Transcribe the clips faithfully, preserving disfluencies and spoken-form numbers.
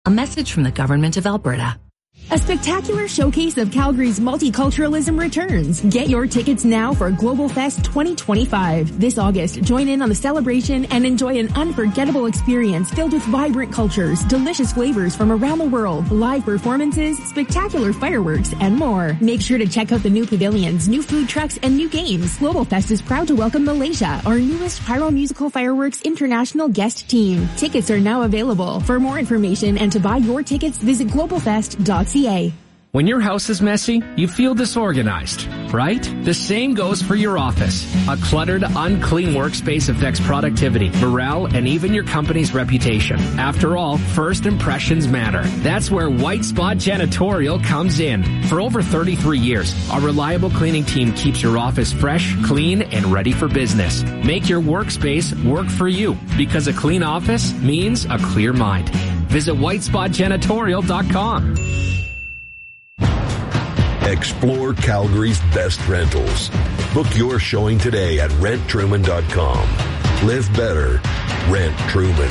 A message from the Government of Alberta. A spectacular showcase of Calgary's multiculturalism returns. Get your tickets now for Global Fest twenty twenty-five. This August, join in on the celebration and enjoy an unforgettable experience filled with vibrant cultures, delicious flavors from around the world, live performances, spectacular fireworks, and more. Make sure to check out the new pavilions, new food trucks, and new games. Global Fest is proud to welcome Malaysia, our newest Pyro Musical Fireworks International guest team. Tickets are now available. For more information and to buy your tickets, visit global fest dot c a. When your house is messy, you feel disorganized, right? The same goes for your office. A cluttered, unclean workspace affects productivity, morale, and even your company's reputation. After all, first impressions matter. That's where White Spot Janitorial comes in. For over thirty-three years, our reliable cleaning team keeps your office fresh, clean, and ready for business. Make your workspace work for you, because a clean office means a clear mind. Visit white spot janitorial dot com. Explore Calgary's best rentals. Book your showing today at rent truman dot com. Live better. Rent Truman.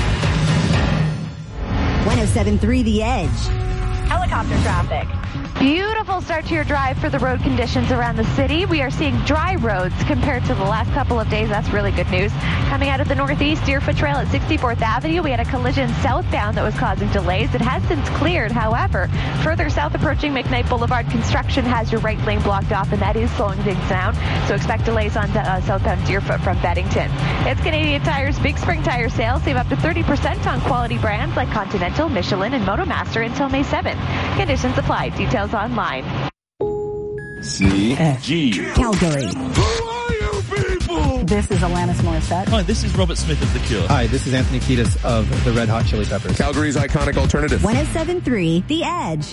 one oh seven point three The Edge. Helicopter traffic. Beautiful start to your drive for the road conditions around the city. We are seeing dry roads compared to the last couple of days. That's really good news. Coming out of the northeast, Deerfoot Trail at sixty-fourth Avenue, we had a collision southbound that was causing delays. It has since cleared. However, further south approaching McKnight Boulevard, construction has your right lane blocked off, and that is slowing things down. So expect delays on uh, southbound Deerfoot from Beddington. It's Canadian Tire's Big Spring Tire Sale. Save up to thirty percent on quality brands like Continental, Michelin, and MotoMaster until May seventh. Conditions apply. Details online. C G Calgary. Who are you people? This is Alanis Morissette. Hi, this is Robert Smith of The Cure. Hi, this is Anthony Kiedis of the Red Hot Chili Peppers. Calgary's iconic alternative. one oh seven point three The Edge.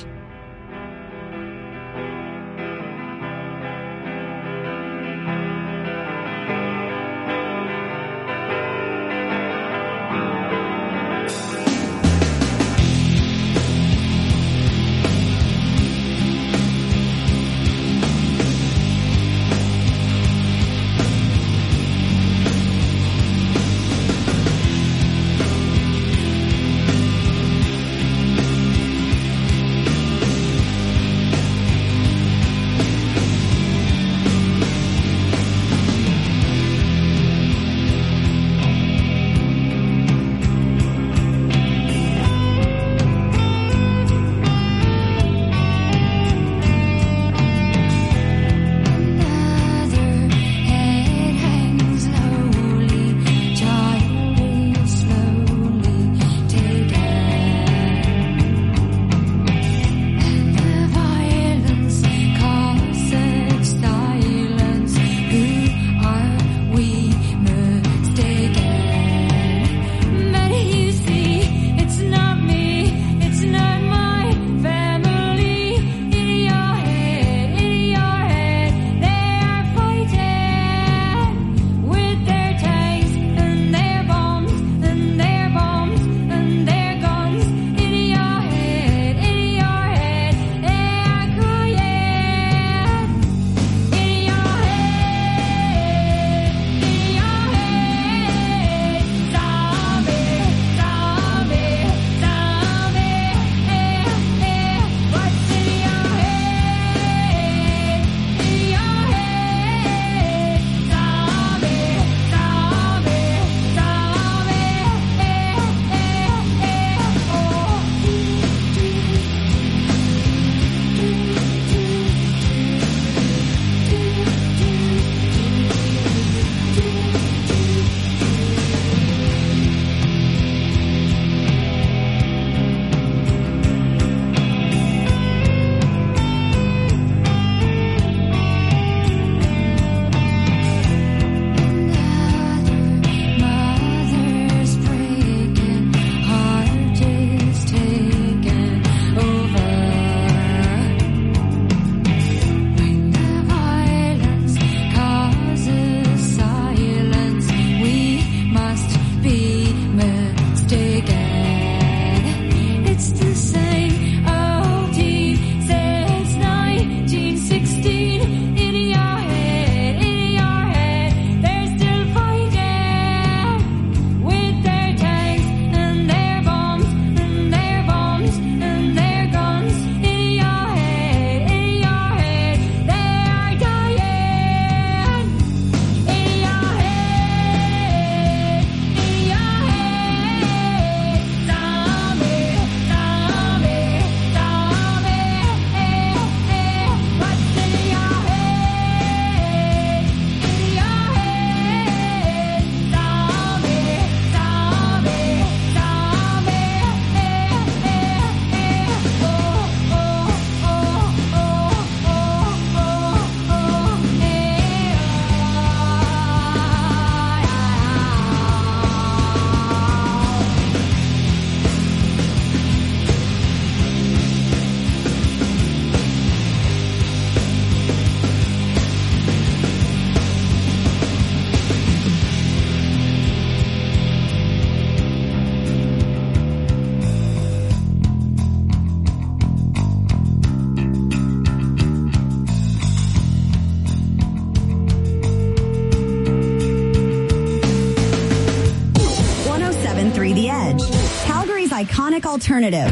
Iconic Alternative.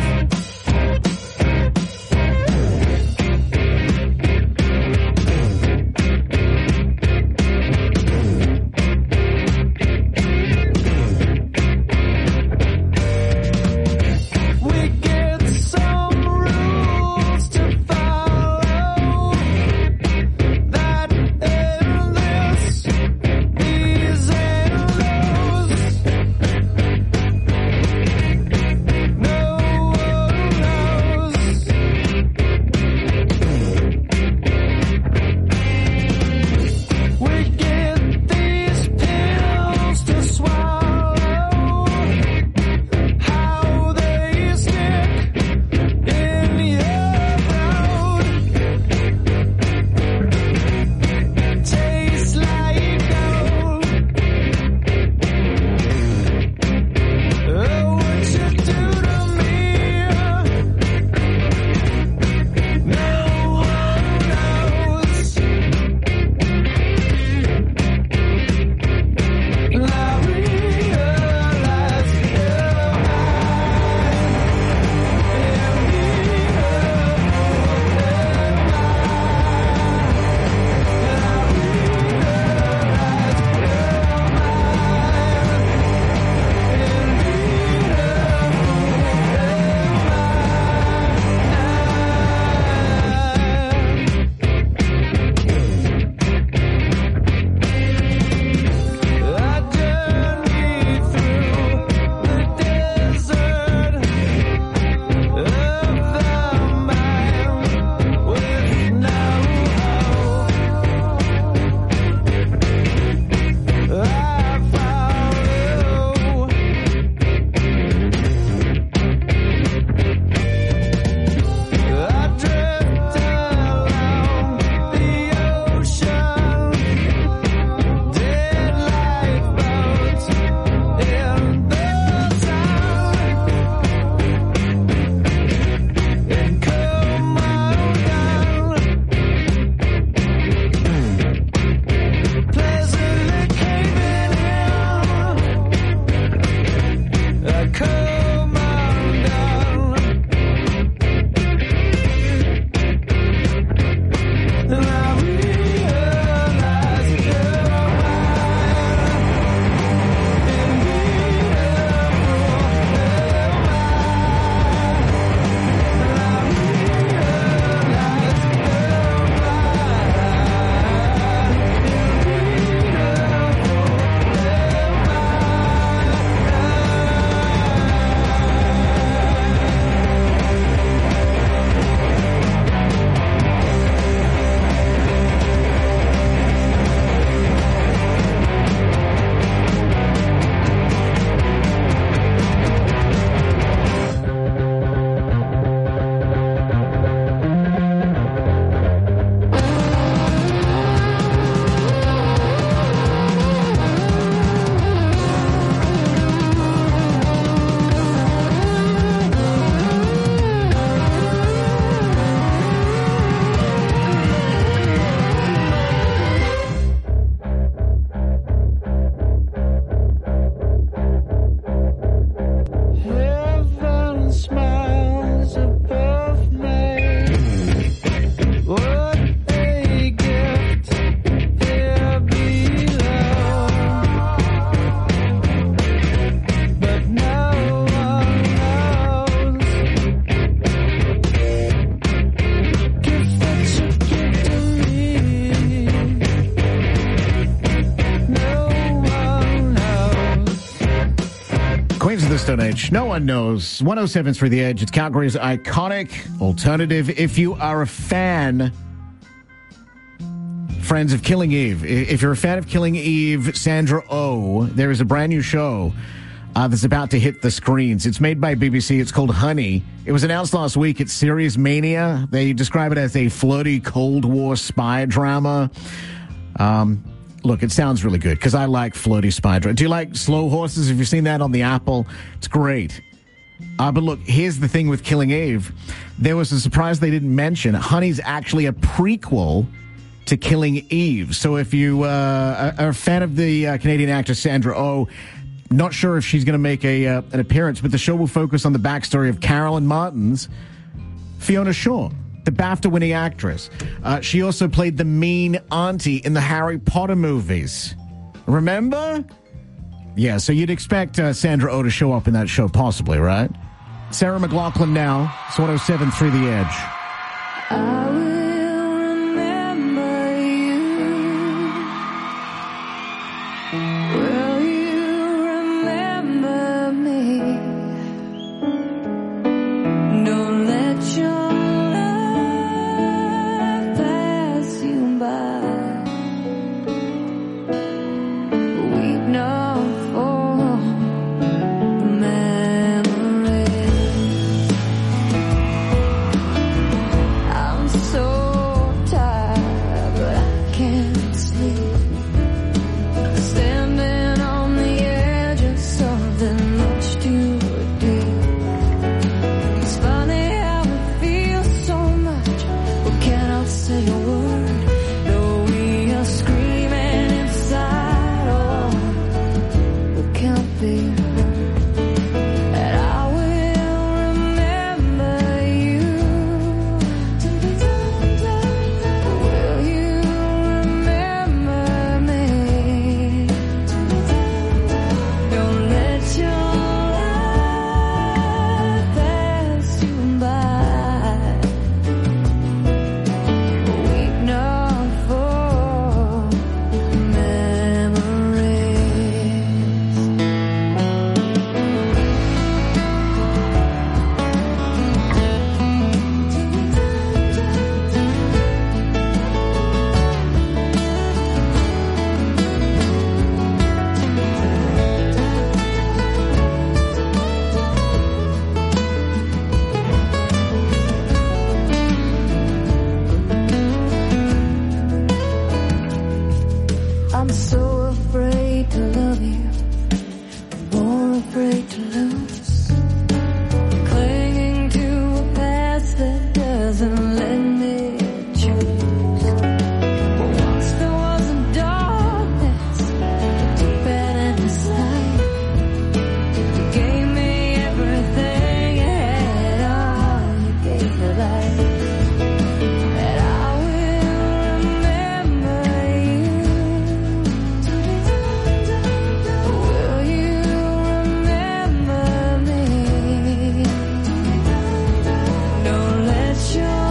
Stone Age. No one knows. one oh seven's for The Edge. It's Calgary's iconic alternative. If you are a fan, friends of Killing Eve, if you're a fan of Killing Eve, Sandra Oh, there is a brand new show uh, that's about to hit the screens. It's made by B B C. It's called Honey. It was announced last week. It's Serious Mania. They describe it as a flirty Cold War spy drama. Um... Look, it sounds really good because I like floaty spy drama. Do you like Slow Horses? Have you seen that on the Apple? It's great. Uh, but look, here's the thing with Killing Eve. There was a surprise they didn't mention. Honey's actually a prequel to Killing Eve. So if you uh, are a fan of the uh, Canadian actress Sandra Oh, Not sure if she's going to make a uh, an appearance, but the show will focus on the backstory of Carolyn Martin's Fiona Shaw, the BAFTA-winning actress. Uh, she also played the mean auntie in the Harry Potter movies. Remember? Yeah, so you'd expect uh, Sandra Oh to show up in that show, possibly, right? Sarah McLachlan now. It's one oh seven point three The Edge. I will remember you. Will you remember me? Don't let your love pass you by. Weep not for the memories. I'm so tired, but I can't sleep. Standing on the edge of something much too deep. It's funny how it feels so much, but cannot say a word. Though we are screaming inside, oh, we can't be heard. And I will remember you. Will you remember me? Don't let your life pass you by. Weep not for I'm so afraid to love you, more afraid to lose. Clinging to a past that doesn't let me choose. But once there was a darkness, a deep and endless night. You gave me everything you had, all you gave me life. And I will remember you. Will you remember me? Don't let your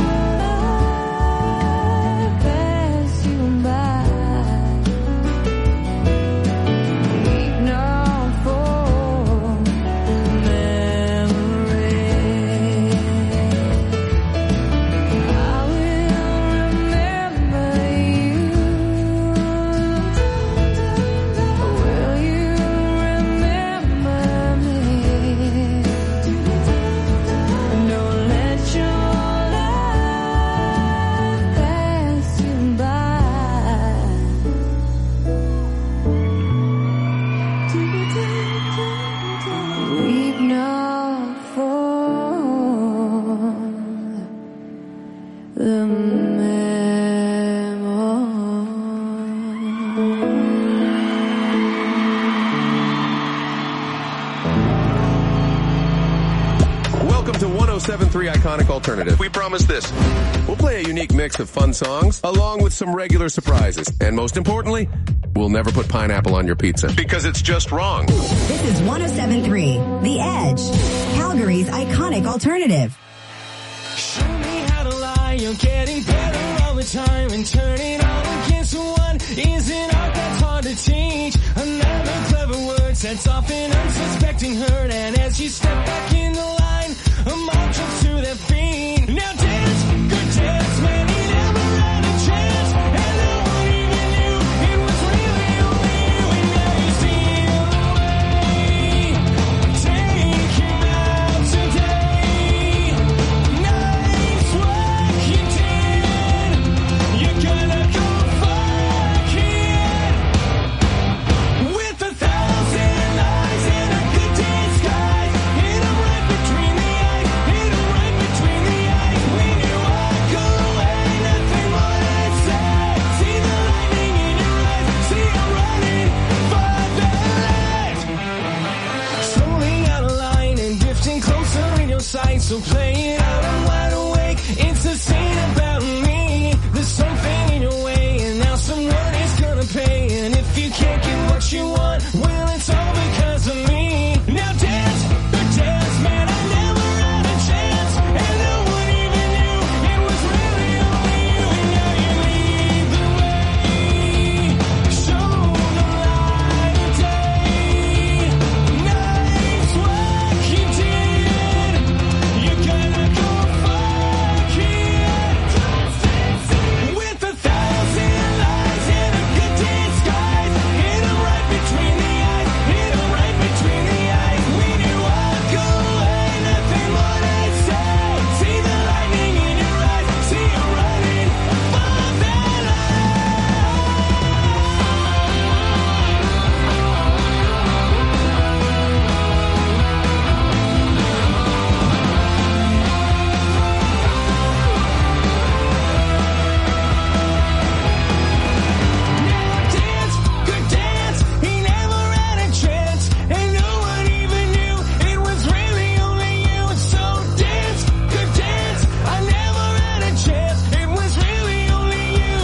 life pass you by. Weep not for memories. I will remember you. Will you remember me? Don't let your life pass you by. Weep not for the Welcome to one oh seven point three Iconic Alternative. We promise this. We'll play a unique mix of fun songs along with some regular surprises. And most importantly, we'll never put pineapple on your pizza because it's just wrong. This is one oh seven point three The Edge, Calgary's iconic alternative. Show me how to lie, you're getting better all the time, and turning all against one is an art that's hard to teach. Another clever word sets off an unsuspecting hurt, and as you step back in the line, a mob jumps to their feet. Now dance, good dance, man, he never had a chance, and no one even knew it was really only you, and now you steal away. Take him out today. Nice work you did. You're gonna go fuck it. With a thousand eyes and a good disguise, hit him right between the eyes, hit him so play it out, I'm wide awake. It's a scene about me. There's something in your way, and now someone is gonna pay. And if you can't get what you want, well, it's all because of me. Now dance, the dance, man, I never had a chance, and no one even knew it was really only you. And now you lead the way, show the light of day. Nice work you did, you gotta go fuck it. With a thousand lies and a good disguise, hit 'em right between the eyes, hit 'em right between the eyes. When you walk away, nothing more to say. See the lightning in your eyes, see you running for that dance, good dance, he never had a chance, and no one even knew it was really only you. So dance, good dance, I never had a chance, it was really only you.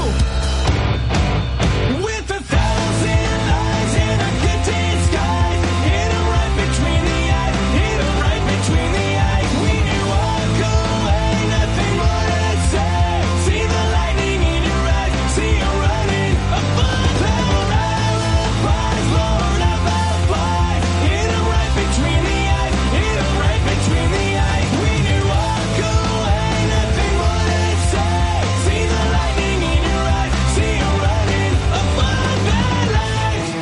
With a thousand lies and a good disguise, hit 'em right between the eyes, hit 'em right between the eyes. When you walk away, nothing more to say. See the lightning in your eyes, see you running above the rise, Lord of the flies. Hit 'em right between the eyes, hit 'em right between the eyes. When you walk away, nothing more to say. See the lightning in your eyes, see you running above the light.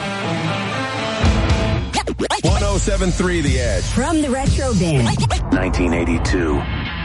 one oh seven point three The Edge. From the Retro Bin. nineteen eighty-two.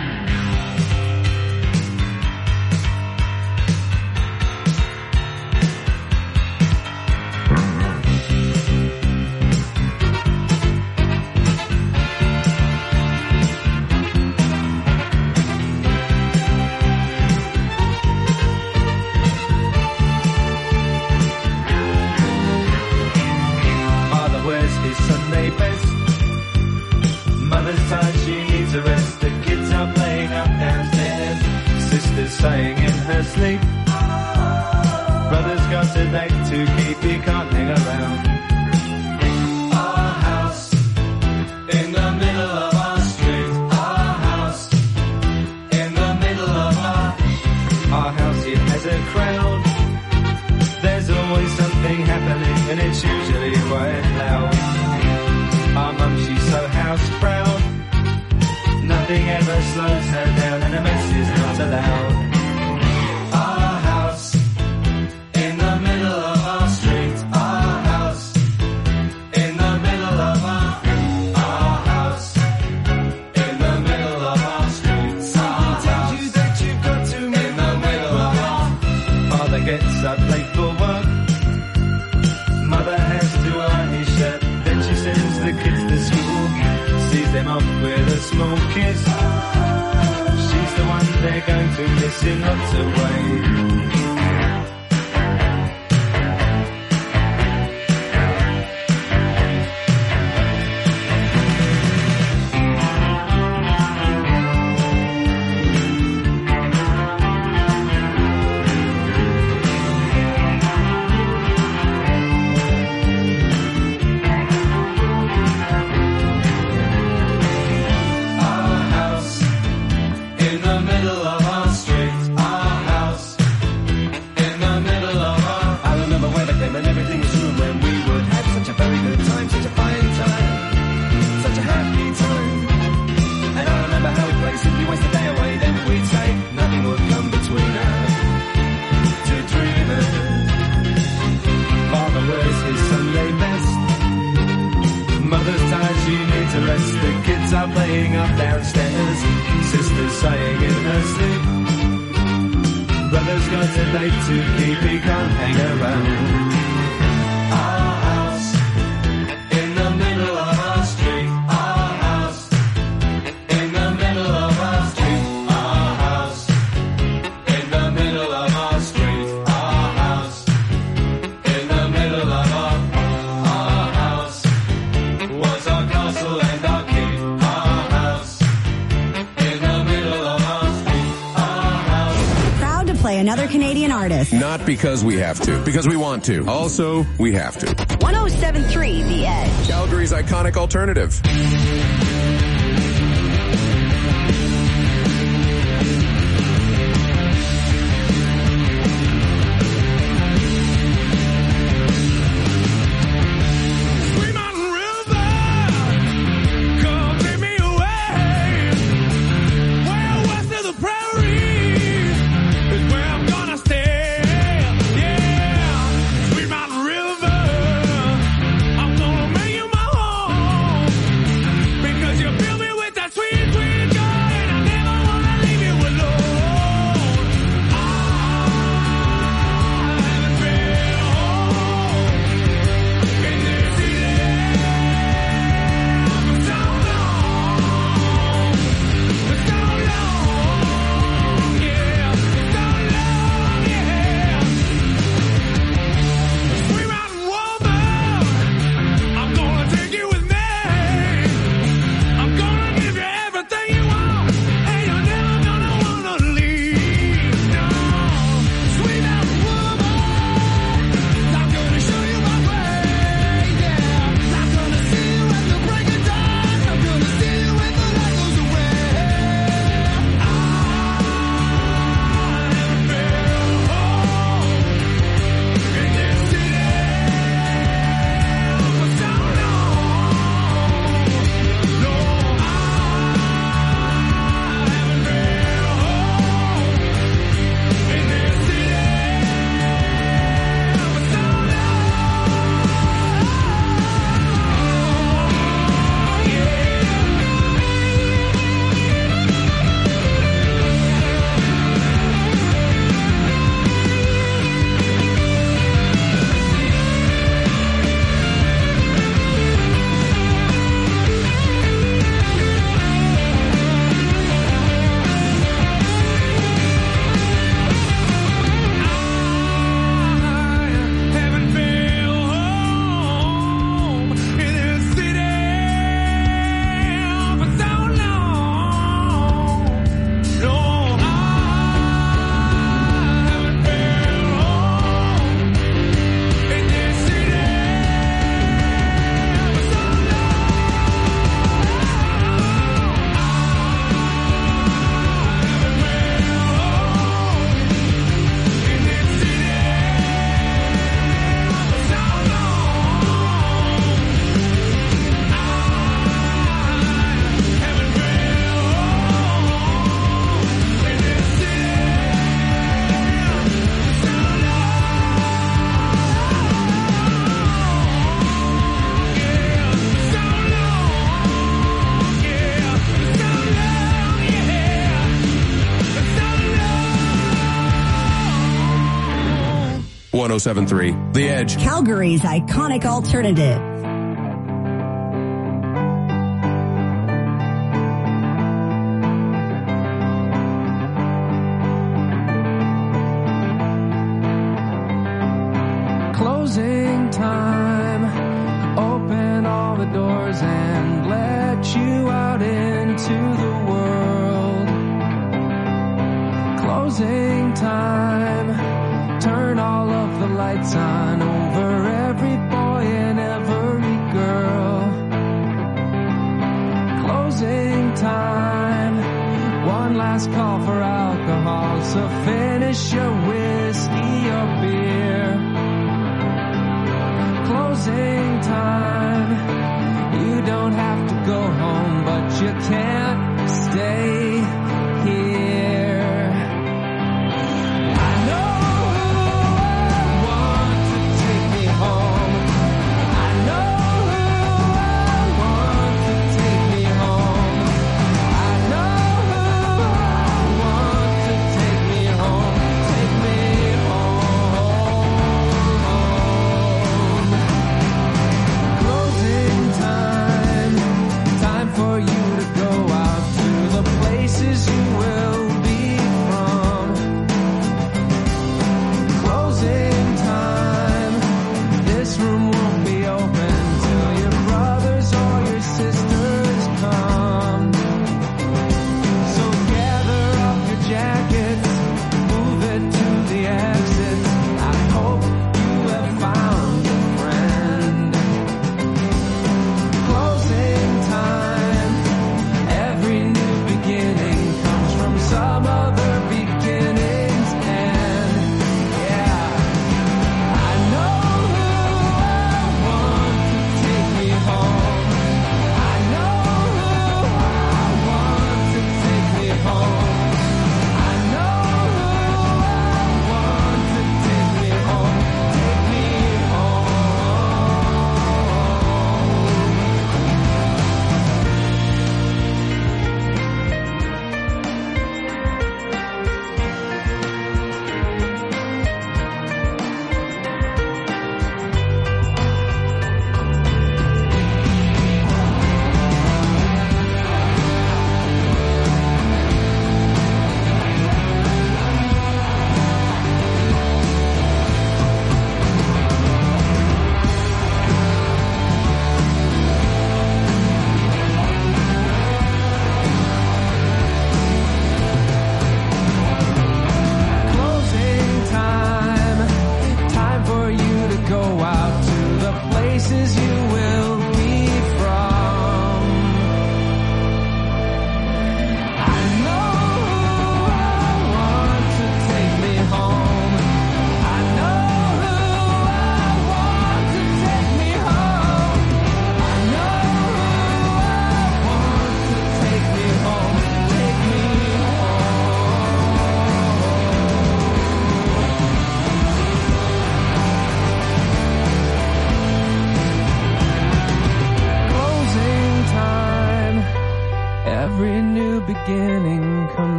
Father wears his Sunday best. Mother's tired, she needs a rest. The kids are playing up downstairs. Sister's sighing in her sleep. Brother's got a date to keep, he can't hang around. Our house in the middle of our street. Our house in the middle of our Our house, it has a crowd. There's always something happening, and it's usually quite loud. Our mum, she's so house proud. Nothing ever slows her down, and a mess is not allowed. Our house in the middle of our street. Our house in the middle of our Our house in the middle of our street. Something tells you that you've got to in the middle of our Father gets up late for work. Mother has to iron his shirt. Then she sends the kids to school, sees them off with a small kiss. She's the one they're going to miss in lots of ways. Our house in the middle of our street. Our house in the middle of our I remember when I came and everything was room when we would have such a very good time, such a fine time, such a happy time. And I remember how we played simply waste the day away. Then we'd say nothing would come between us to dreamers. Father wears his Sunday best. Mother's tired, she needs a rest. The kids are playing up downstairs. Sister's sighing in her sleep. Brother's got a date to keep, he can't hang around. Our house in the middle of our street. Our house in the middle of our street. Our house in the middle of our street. Our house in the middle of our Our house was our castle and our keep. Our house another Canadian artist. Not because we have to, because we want to. Also, we have to. one oh seven point three The Edge. Calgary's iconic alternative. one oh seven point three The Edge. Calgary's iconic alternative. Closing time. Open all the doors and let you out into the world. Closing time. Turn all of the lights on over every boy and every girl. Closing time. One last call for alcohol, so finish your whiskey or beer. Closing time. You don't have to go home, but you can't stay here. I know who wants to take me home. I know who wants to take me home. I know who wants to take me home. Take me home. Closing time. Time for you to go out to the places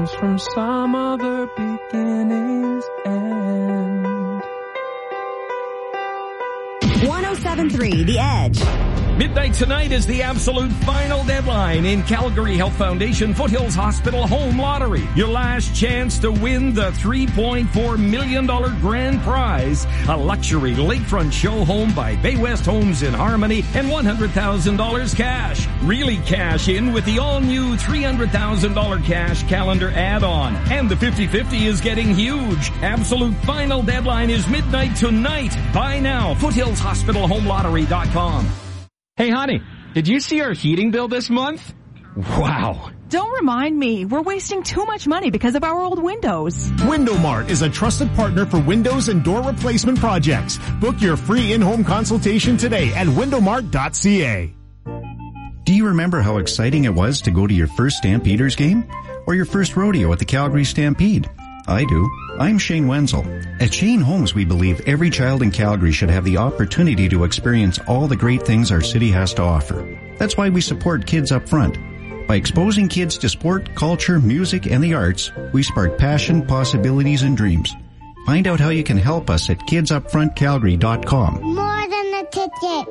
comes from some other beginning's end. one oh seven point three The Edge. Midnight tonight is the absolute final deadline in Calgary Health Foundation Foothills Hospital Home Lottery. Your last chance to win the three point four million dollars grand prize, a luxury lakefront show home by Bay West Homes in Harmony, and one hundred thousand dollars cash. Really cash in with the all-new three hundred thousand dollars cash calendar add-on. And the fifty-fifty is getting huge. Absolute final deadline is midnight tonight. Buy now. foothills hospital home lottery dot com. Hey, honey, did you see our heating bill this month? Wow. Don't remind me. We're wasting too much money because of our old windows. WindowMart is a trusted partner for windows and door replacement projects. Book your free in-home consultation today at window mart dot c a. Do you remember how exciting it was to go to your first Stampeders game? Or your first rodeo at the Calgary Stampede? I do. I'm Shane Wenzel. At Shane Homes, we believe every child in Calgary should have the opportunity to experience all the great things our city has to offer. That's why we support Kids Up Front. By exposing kids to sport, culture, music, and the arts, we spark passion, possibilities, and dreams. Find out how you can help us at kids up front calgary dot com. More than a ticket.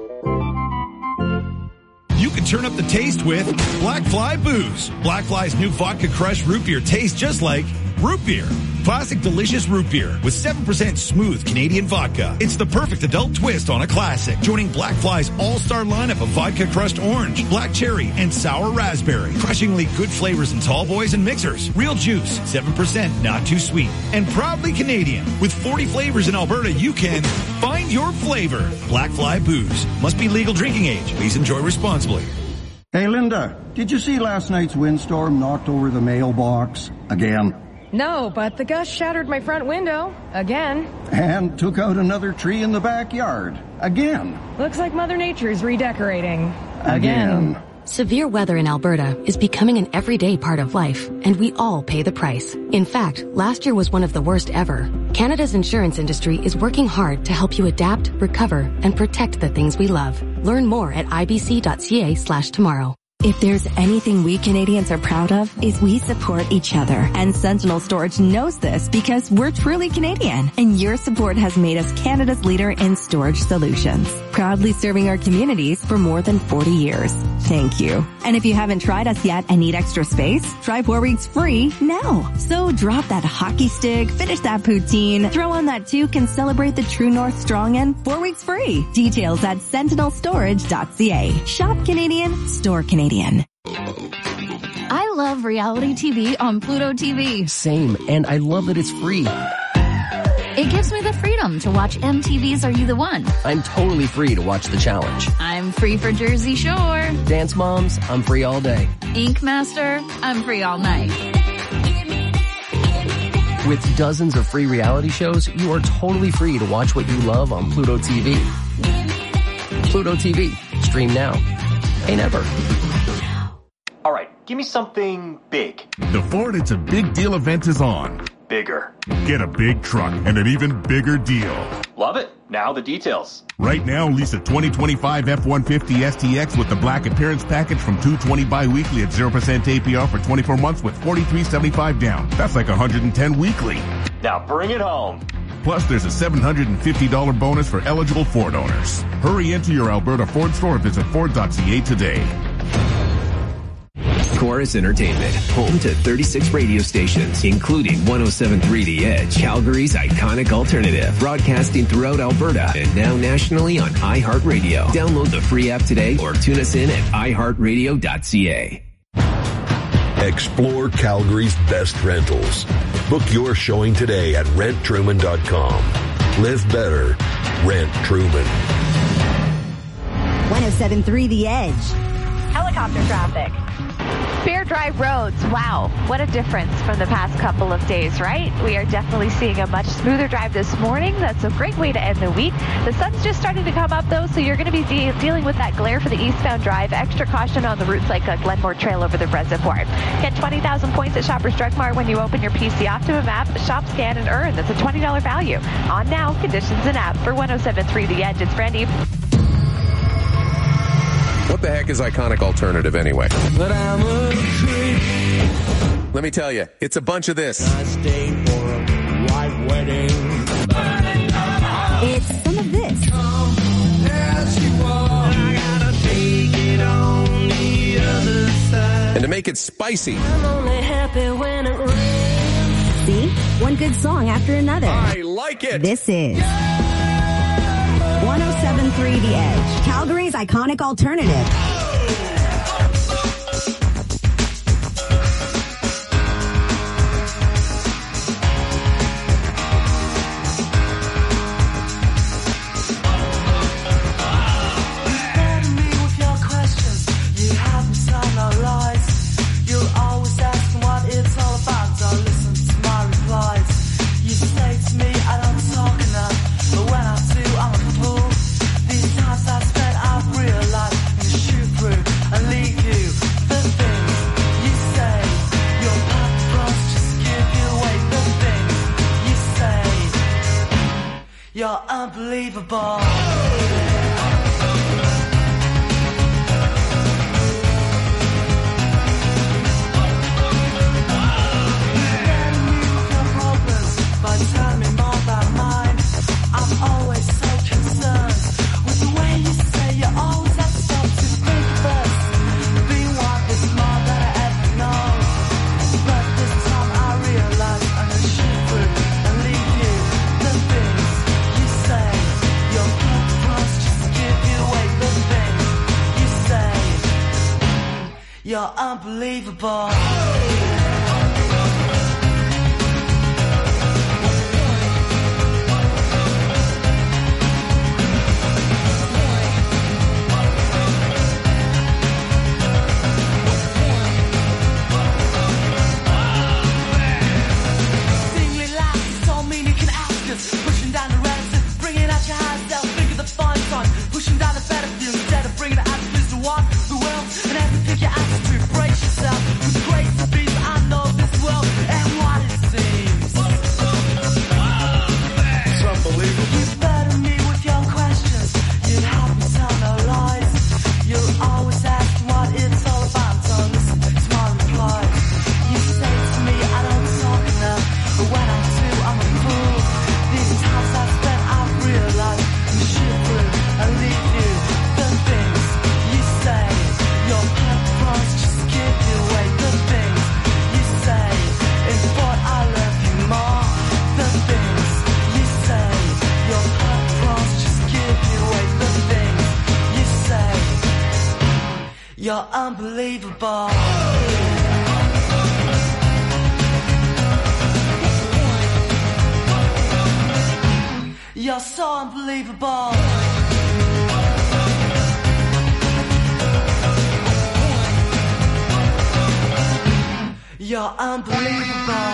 You can turn up the taste with Black Fly Booze. Black Fly's new Vodka Crush Root Beer tastes just like root beer. Classic delicious root beer with seven percent smooth Canadian vodka. It's the perfect adult twist on a classic. Joining Black Fly's all-star lineup of vodka crushed orange, black cherry, and sour raspberry. Crushingly good flavors in tall boys and mixers. Real juice, seven percent, not too sweet. And proudly Canadian. With forty flavors in Alberta, you can find your flavor. Black Fly Booze. Must be legal drinking age. Please enjoy responsibly. Hey, Linda, did you see last night's windstorm knocked over the mailbox again? No, but the gust shattered my front window. Again. And took out another tree in the backyard. Again. Looks like Mother Nature's redecorating. Again. Again. Severe weather in Alberta is becoming an everyday part of life, and we all pay the price. In fact, last year was one of the worst ever. Canada's insurance industry is working hard to help you adapt, recover, and protect the things we love. Learn more at I B C dot C A slash tomorrow. If there's anything we Canadians are proud of, is we support each other. And Sentinel Storage knows this because we're truly Canadian. And your support has made us Canada's leader in storage solutions. Proudly serving our communities for more than forty years. Thank you. And if you haven't tried us yet and need extra space, try four weeks free now. So drop that hockey stick, finish that poutine, throw on that toque, and celebrate the True North Strong End four weeks free. Details at sentinel storage dot c a. Shop Canadian, store Canadian. I love reality T V on Pluto T V. Same, and I love that it's free. It gives me the freedom to watch M T V's Are You the One? I'm totally free to watch The Challenge. I'm free for Jersey Shore. Dance Moms, I'm free all day. Ink Master, I'm free all night. With dozens of free reality shows, you are totally free to watch what you love on Pluto T V. Pluto T V. Stream now. Pay never. All right, give me something big. The Ford It's a Big Deal event is on. Bigger. Get a big truck and an even bigger deal. Love it. Now the details. Right now, lease a twenty twenty-five F one fifty S T X with the Black Appearance Package from two hundred twenty bi-weekly at zero percent A P R for twenty-four months with forty-three seventy-five down. That's like one hundred ten weekly. Now bring it home. Plus, there's a seven hundred fifty dollars bonus for eligible Ford owners. Hurry into your Alberta Ford store or visit ford dot c a today. Chorus Entertainment, home to thirty-six radio stations, including one oh seven point three The Edge, Calgary's iconic alternative, broadcasting throughout Alberta and now nationally on iHeartRadio. Download the free app today or tune us in at i heart radio dot c a. Explore Calgary's best rentals. Book your showing today at rent truman dot com. Live better. Rent Truman. one oh seven point three The Edge. Helicopter traffic. Fair dry roads. Wow, what a difference from the past couple of days, right? We are definitely seeing a much smoother drive this morning. That's a great way to end the week. The sun's just starting to come up, though, so you're going to be de- dealing with that glare for the eastbound drive. Extra caution on the routes like uh, Glenmore Trail over the reservoir. Get twenty thousand points at Shoppers Drug Mart when you open your P C Optimum app. Shop, scan, and earn. That's a twenty dollars value. On now, conditions and app. For one oh seven point three The Edge, it's Brandy. What the heck is Iconic Alternative anyway? But I'm a creep. Let me tell you, it's a bunch of this. I stayed for a white wedding. It's some of this. And to make it spicy, I'm only happy when it rains. See? One good song after another. I like it. This is one oh seven point three The Edge, Calgary's iconic alternative. You're unbelievable. You're unbelievable. You're unbelievable. You're so unbelievable. You're unbelievable.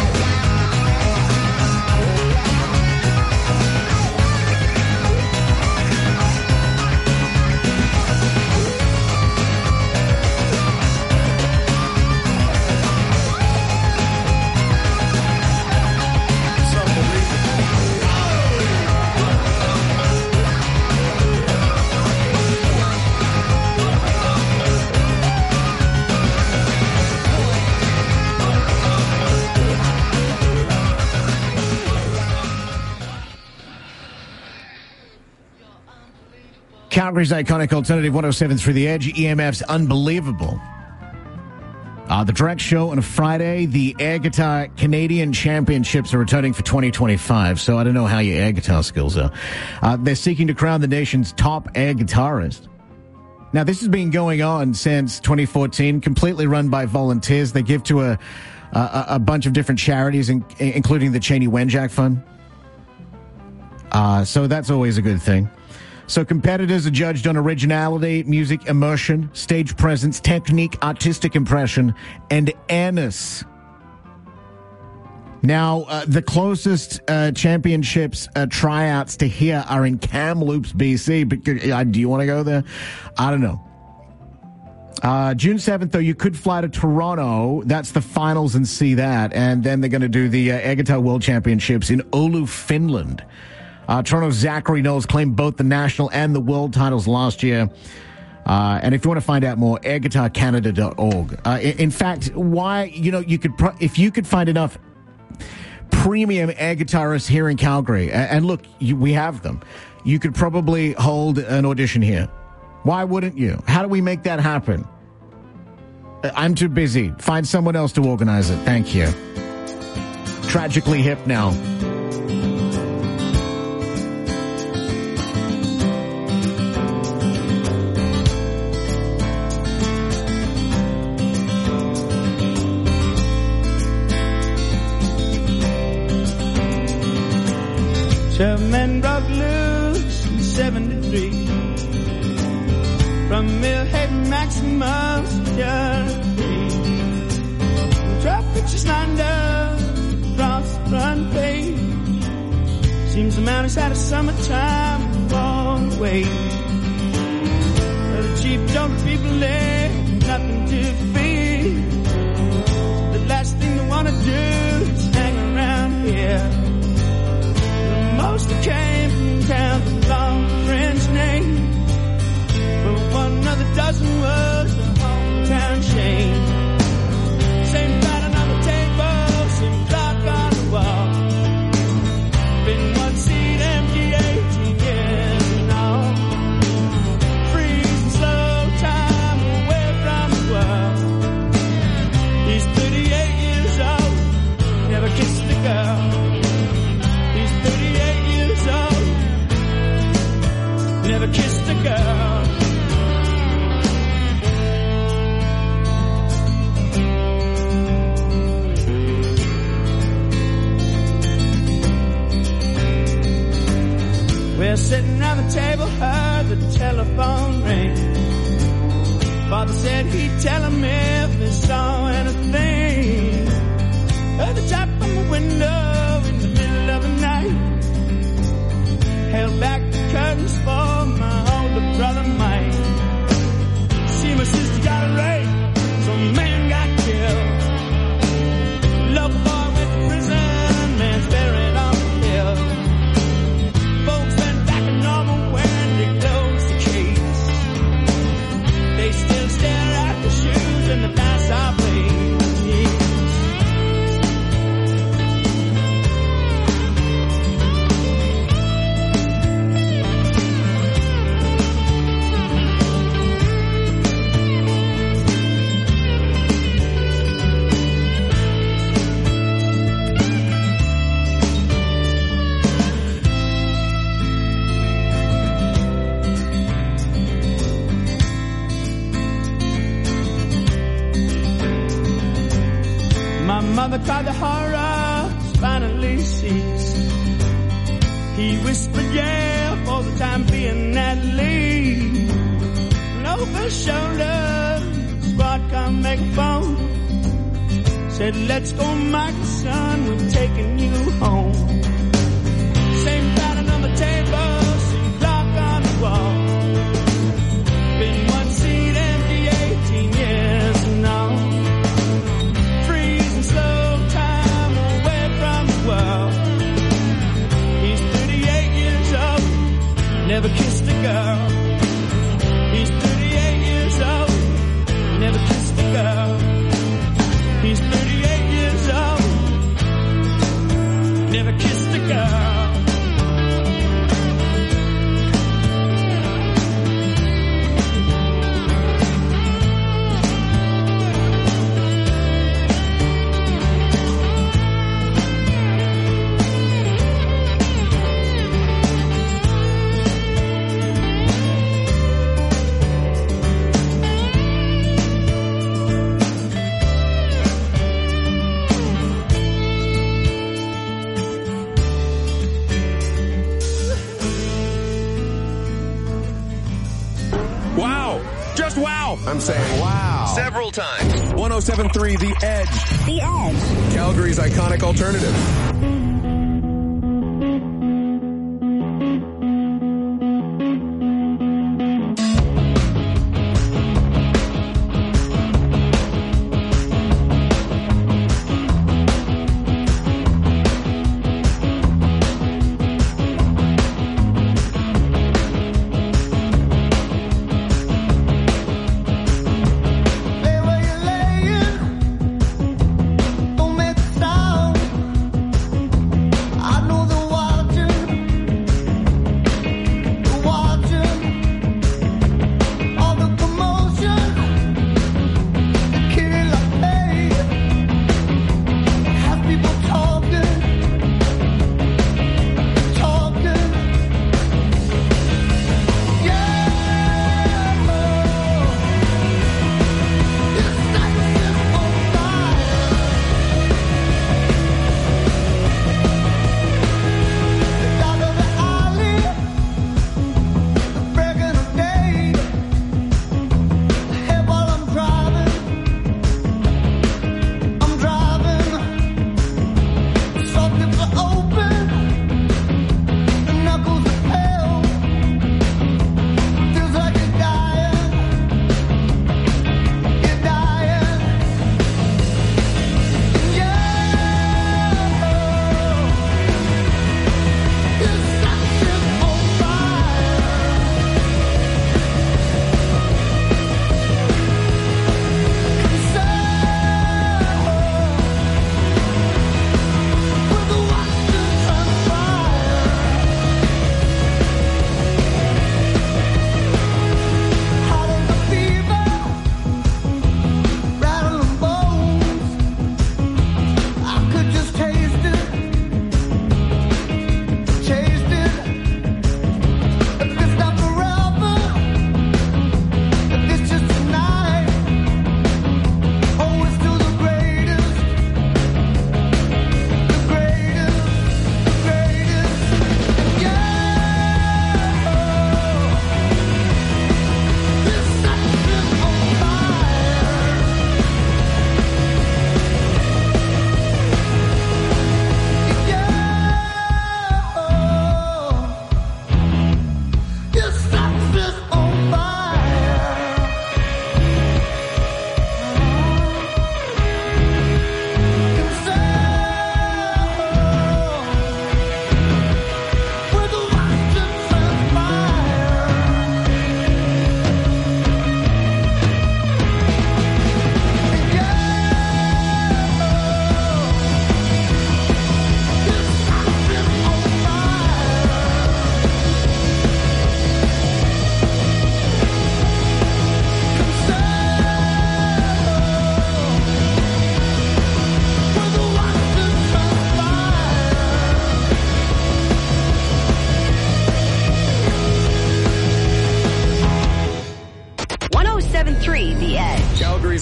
Calgary's iconic alternative, one oh seven point three The Edge, E M F's Unbelievable. Uh, the direct show on a Friday. The air guitar Canadian Championships are returning for twenty twenty-five, so I don't know how your air guitar skills are. Uh, they're seeking to crown the nation's top air guitarist. Now, this has been going on since twenty fourteen, completely run by volunteers. They give to a, a, a bunch of different charities, in, including the Cheney Wenjack Fund. Uh, so that's always a good thing. So competitors are judged on originality, music immersion, stage presence, technique, artistic impression, and airness. Now, uh, the closest uh, championships uh, tryouts to here are in Kamloops, B C. But uh, do you want to go there? I don't know. Uh, June seventh, though, you could fly to Toronto. That's the finals and see that. And then they're going to do the uh, Air Guitar World Championships in Oulu, Finland. Uh, Toronto's Zachary Knowles claimed both the national and the world titles last year. Uh, and if you want to find out more, air guitar canada dot org. Uh, in, in fact, why, you know, you could, pro- if you could find enough premium air guitarists here in Calgary, and, and look, you, we have them, you could probably hold an audition here. Why wouldn't you? How do we make that happen? I'm too busy. Find someone else to organize it. Thank you. Tragically hip now. Seven men broke loose in seventy-three from Millhead Maximus to Jersey. Traffic just lined up across the front page. Seems the mountains had a summertime all away. The cheap don't people there, nothing to fear. So the last thing they wanna do is hang around here. Most came from towns with long French names, but one another dozen was the hometown chain. Same pattern on the table, same clock on the wall. Been one seat empty eighteen years and all. Freezing slow time away from the world. He's thirty-eight years old, never kissed a girl. Never kissed a girl. We're sitting around the table, heard the telephone ring. Father said he'd tell him if he saw anything. Heard the tap on the window in the middle of the night. Held back the curtains for my older brother Mike. See, my sister got a rape, some man got killed. Love boy went to prison, man's buried on the hill. Folks went back to normal when they closed the case. They still stare at the shoes and the dice I played. Mother cried the horror finally ceased. He whispered, yeah, for the time being at least. And over his shoulder, squad come make a phone. Said, let's go, Michael, son, we're taking you home. Same pattern on the table, same clock on the wall. Been one seat empty eighteen years and all. He's thirty-eight years old, never kissed a girl. He's thirty-eight years old, never kissed a girl. He's thirty-eight years old, never kissed a girl. I'm saying wow. Several times. one oh seven point three The Edge. The Edge. Calgary's iconic alternative.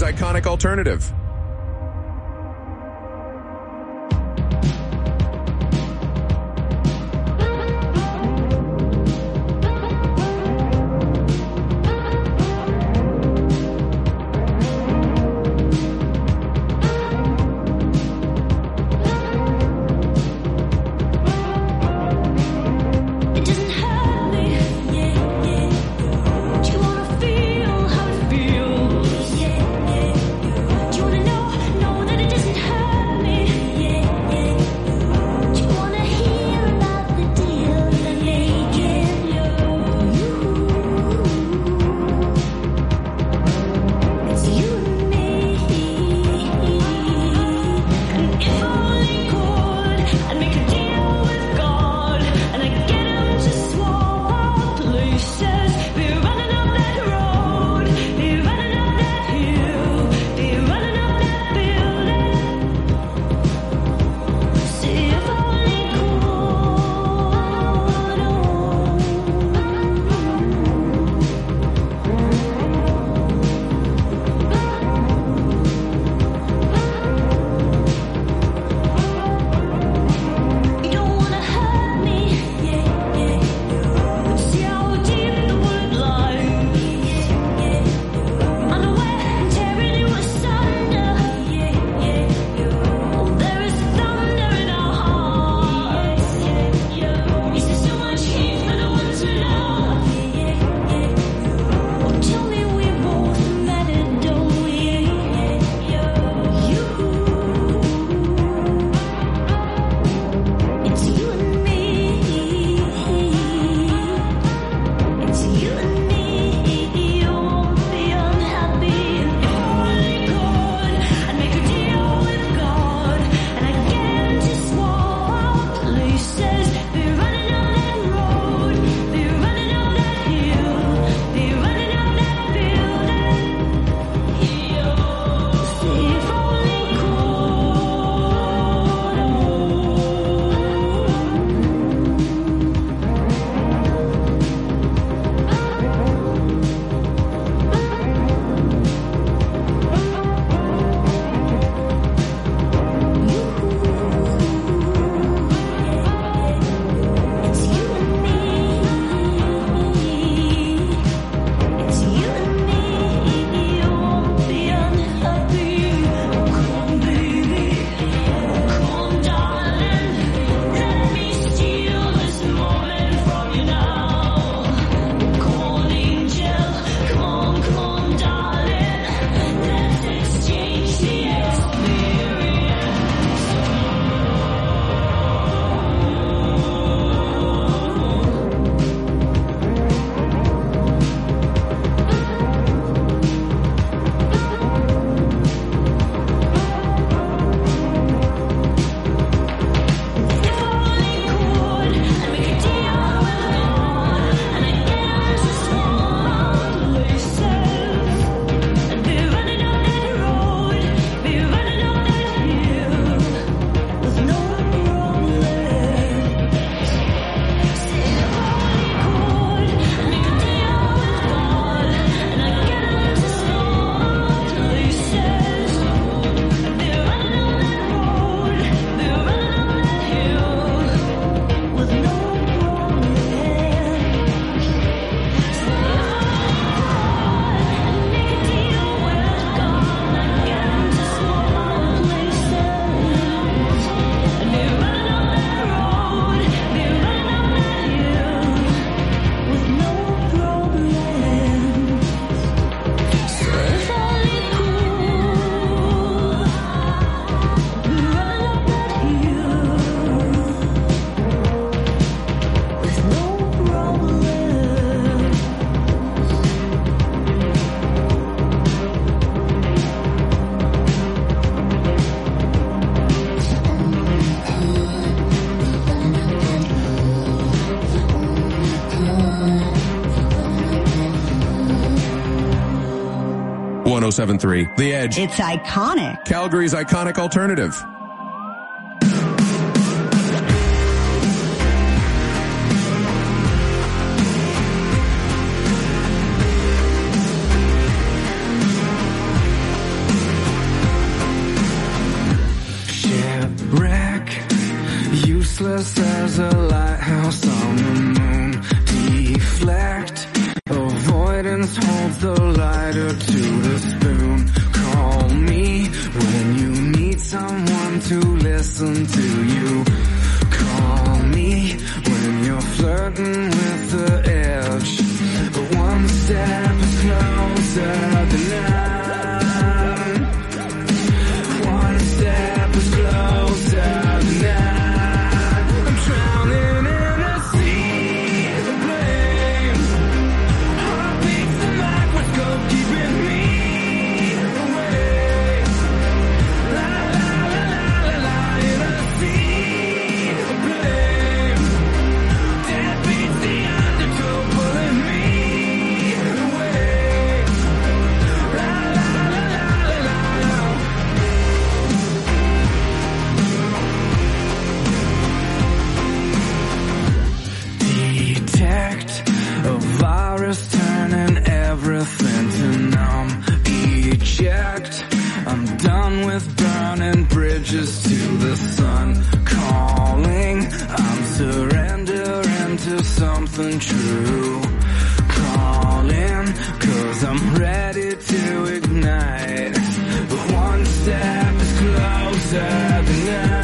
iconic alternative. one oh seven point three The Edge. It's iconic. Calgary's iconic alternative. wreck, useless as a lighthouse on the moon. Deflect, avoidance holds the lighter to the spoon. Call me when you need someone to listen to you. Call me when you're flirting with the edge. But one step closer than none. One step is closer than none. I'm drowning in a sea of blame. Heartbeats the microscope keeping me away. La la la la la la in a sea of blame. Dead beats the undertow pulling me away. La la la la la la. Detect a virus turning everything to numb. Eject, I'm done with burning bridges to the sun. Calling, I'm surrendering to something true. Calling, cause I'm ready to ignite. But one step is closer than none.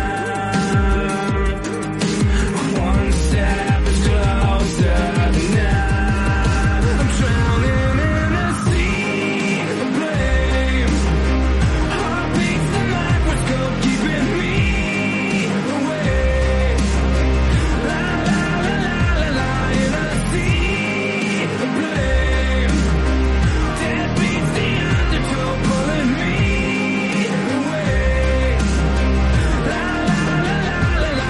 One step is closer than none. I'm drowning in a sea of blame. Heartbeats the microscope keeping me away. La la la la la la in a sea of blame. Dead beats the undertow pulling me away. La la la la la la.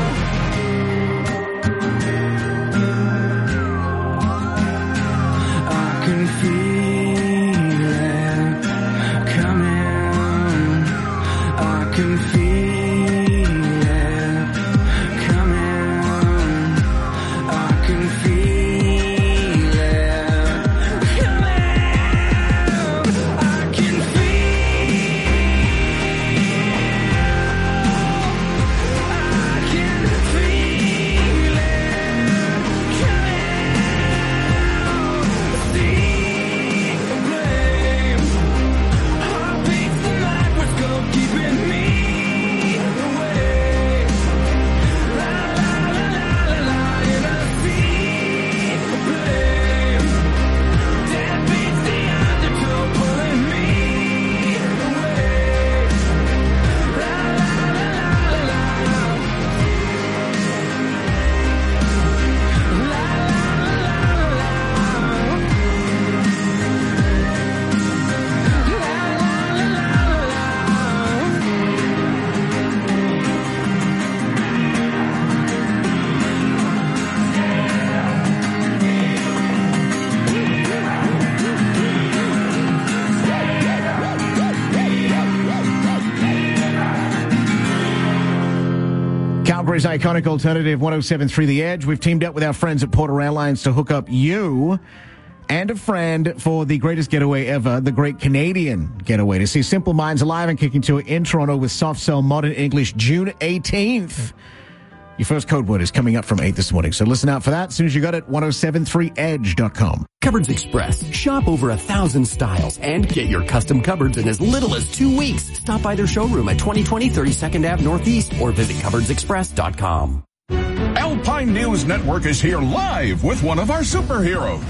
I can feel it coming. I can feel it coming. I can feel it coming. I can Calgary's iconic alternative, one oh seven point three The Edge. We've teamed up with our friends at Porter Airlines to hook up you and a friend for the greatest getaway ever, the Great Canadian Getaway, to see Simple Minds live and kicking to it in Toronto with Soft Cell Modern English June eighteenth. Your first code word is coming up from eight this morning, so listen out for that as soon as you got it, ten seventy-three edge dot com. Cupboards Express. Shop over a thousand styles and get your custom cupboards in as little as two weeks. Stop by their showroom at twenty twenty thirty-second Avenue Northeast or visit cupboards express dot com. Alpine News Network is here live with one of our superheroes.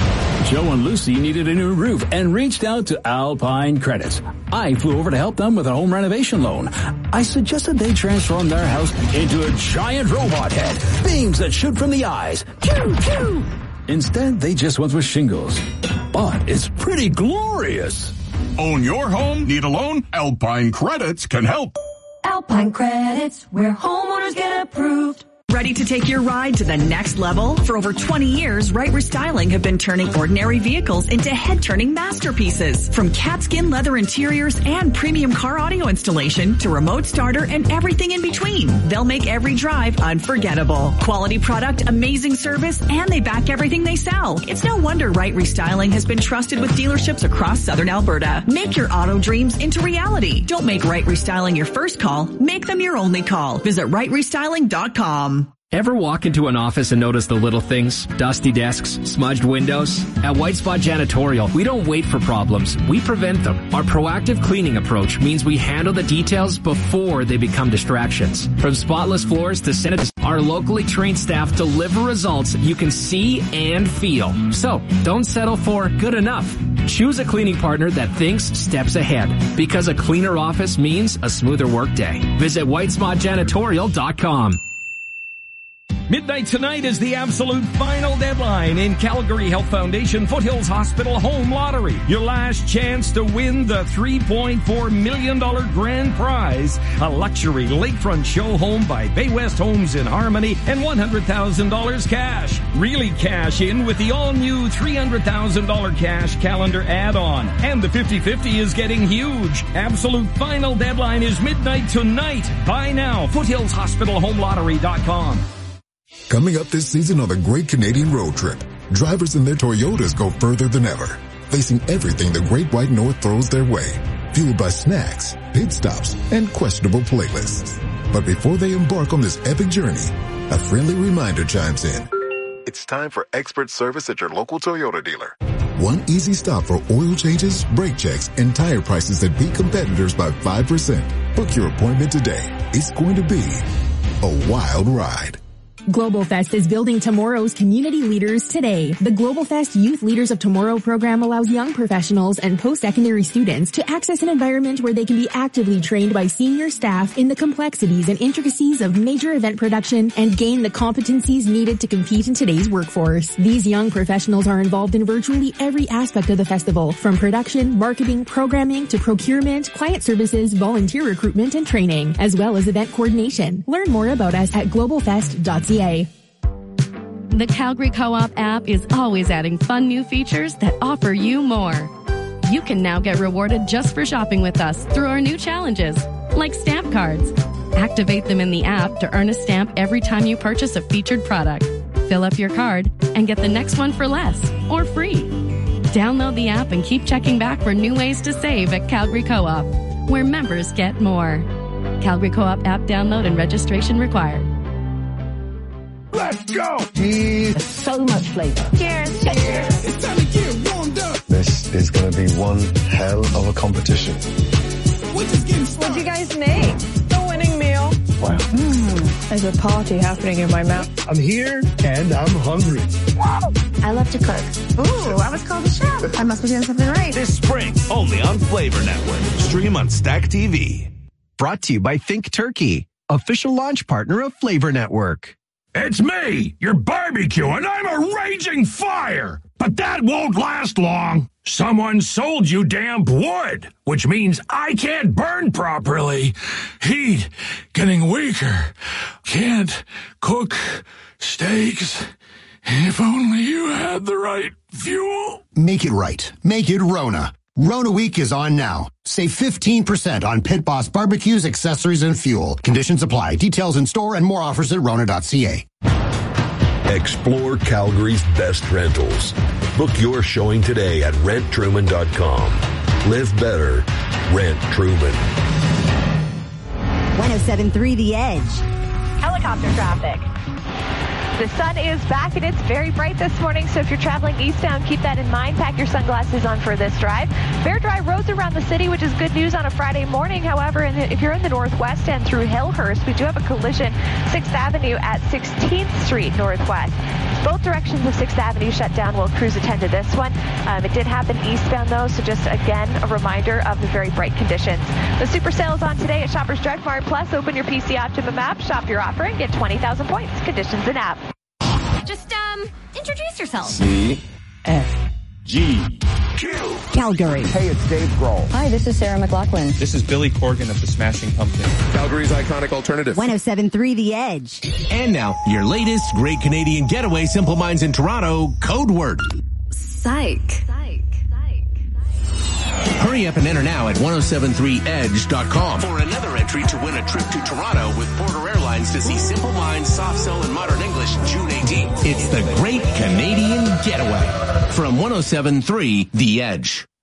Joe and Lucy needed a new roof and reached out to Alpine Credits. I flew over to help them with a home renovation loan. I suggested they transform their house into a giant robot head, beams that shoot from the eyes. Pew, pew. Instead, they just went with shingles. But it's pretty glorious. Own your home? Need a loan? Alpine Credits can help. Alpine Credits, where homeowners get approved. Ready to take your ride to the next level? For over twenty years, Right Restyling have been turning ordinary vehicles into head-turning masterpieces. From catskin leather interiors and premium car audio installation to remote starter and everything in between. They'll they'll make every drive unforgettable. Quality product, amazing service, and they back everything they sell. It's no wonder Wright Restyling has been trusted with dealerships across southern Alberta. Make your auto dreams into reality. Don't make Wright Restyling your first call. Make them your only call. Visit Wright Restyling dot com. Ever walk into an office and notice the little things? Dusty desks, smudged windows? At White Spot Janitorial, we don't wait for problems. We prevent them. Our proactive cleaning approach means we handle the details before they become distractions. From spotless floors to sanitization, our locally trained staff deliver results you can see and feel. So, don't settle for good enough. Choose a cleaning partner that thinks steps ahead. Because a cleaner office means a smoother workday. Visit White Spot Janitorial dot com. Midnight tonight is the absolute final deadline in Calgary Health Foundation Foothills Hospital Home Lottery. Your last chance to win the three point four million dollars grand prize, a luxury lakefront show home by Bay West Homes in Harmony, and one hundred thousand dollars cash. Really cash in with the all-new three hundred thousand dollars cash calendar add-on. And the fifty-fifty is getting huge. Absolute final deadline is midnight tonight. Buy now. Foothills Hospital Home Lottery dot com. Coming up this season on the Great Canadian Road Trip, drivers in their Toyotas go further than ever, facing everything the Great White North throws their way, fueled by snacks, pit stops, and questionable playlists. But before they embark on this epic journey, a friendly reminder chimes in. It's time for expert service at your local Toyota dealer. One easy stop for oil changes, brake checks, and tire prices that beat competitors by five percent. Book your appointment today. It's going to be a wild ride. Global Fest is building tomorrow's community leaders today. The Global Fest Youth Leaders of Tomorrow program allows young professionals and post-secondary students to access an environment where they can be actively trained by senior staff in the complexities and intricacies of major event production and gain the competencies needed to compete in today's workforce. These young professionals are involved in virtually every aspect of the festival, from production, marketing, programming, to procurement, client services, volunteer recruitment, and training, as well as event coordination. Learn more about us at global fest dot c a. The Calgary Co-op app is always adding fun new features that offer you more. You can now get rewarded just for shopping with us through our new challenges, like stamp cards. Activate them in the app to earn a stamp every time you purchase a featured product. Fill up your card and get the next one for less or free. Download the app and keep checking back for new ways to save at Calgary Co-op, where members get more. Calgary Co-op app download and registration required. Let's go! Cheese. So much flavor. Cheers. Cheers. It's time to get warmed up. This is going to be one hell of a competition. What'd you guys make? The winning meal. Wow. Mm, there's a party happening in my mouth. I'm here and I'm hungry. I love to cook. Ooh, I was called a chef. I must be doing something right. This spring, only on Flavor Network. Stream on Stack T V. Brought to you by Think Turkey, official launch partner of Flavor Network. It's me, your barbecue, and I'm a raging fire. But that won't last long. Someone sold you damp wood, which means I can't burn properly. Heat getting weaker. Can't cook steaks. If only you had the right fuel. Make it right. Make it Rona. Rona Week is on now. Save fifteen percent on Pit Boss barbecues, accessories, and fuel. Conditions apply. Details in store and more offers at rona dot c a. Explore Calgary's best rentals. Book your showing today at rent truman dot com. Live better. Rent Truman. one oh seven point three The Edge. Helicopter traffic. The sun is back and it's very bright this morning, so if you're traveling eastbound, keep that in mind. Pack your sunglasses on for this drive. Fair dry roads around the city, which is good news on a Friday morning. However, in the, if you're in the northwest end through Hillhurst, we do have a collision. sixth Avenue at sixteenth Street Northwest. Both directions of sixth Avenue shut down while crews attend to this one. Um, it did happen eastbound, though, so just, again, a reminder of the very bright conditions. The super sales on today at Shoppers Drug Mart. Plus, open your P C Optimum app, shop your offer, and get twenty thousand points. Conditions in app. Just, um, introduce yourself. C F G Q Calgary. Hey, it's Dave Grohl. Hi, this is Sarah McLachlan. This is Billy Corgan of the Smashing Pumpkins. Calgary's iconic alternative. one oh seven point three The Edge. And now, your latest Great Canadian Getaway Simple Minds in Toronto code word. Psych. Hurry up and enter now at ten seventy-three edge dot com for another entry to win a trip to Toronto with Porter Airlines to see Simple Minds, Soft Cell, and Modern English June eighteenth. It's the Great Canadian Getaway from ten seventy-three The Edge.